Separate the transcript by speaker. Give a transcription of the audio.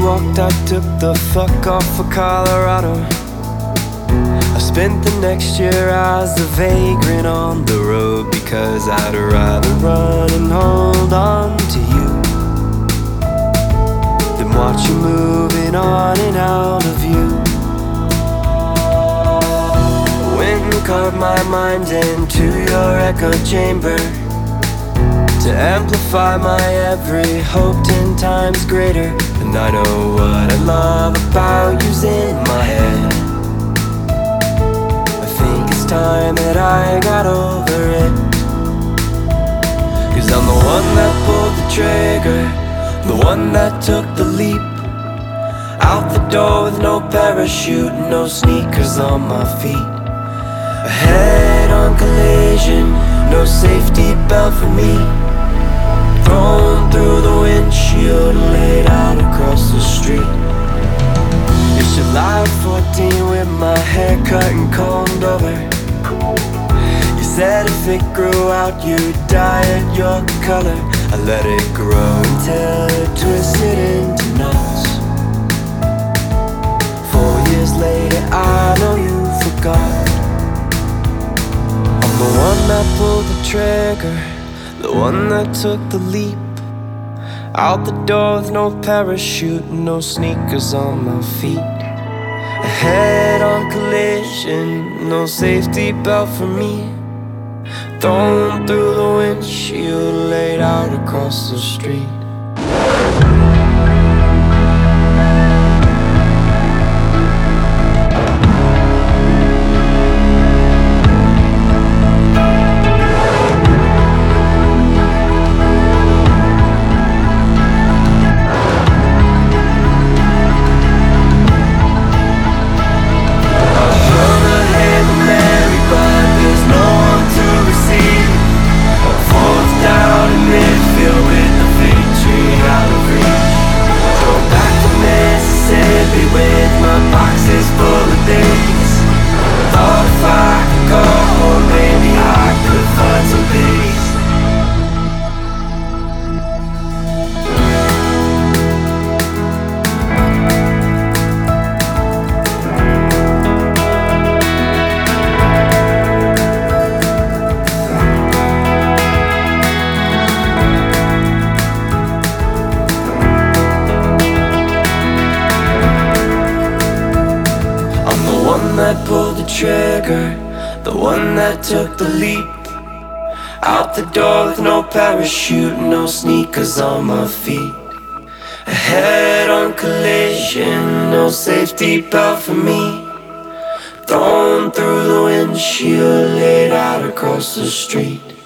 Speaker 1: walked, I took the fuck off for Colorado. I spent the next year as a vagrant on the road, because I'd rather run and hold on to you than watch you moving on and out of view. Wind carved my mind into your echo chamber to amplify my every hope 10 times greater. And I know what I love about you's in my head. I think it's time that I got over it, 'cause I'm the one that pulled the trigger, the one that took the leap. Out the door with no parachute, no sneakers on my feet. A head-on collision, no safety belt for me. Thrown through the windshield, laid out across the street. It's July 14 with my hair cut and combed over. You said if it grew out you'd dye it your color. I let it grow until it twisted into knots. 4 years later I know you forgot. I'm the one that pulled the trigger, the one that took the leap. Out the door with no parachute, no sneakers on my feet. A head-on collision, no safety belt for me. Thrown through the windshield, laid out across the street. That pulled the trigger, the one that took the leap. Out the door with no parachute, no sneakers on my feet. A head-on collision, no safety belt for me. Thrown through the windshield, laid out across the street.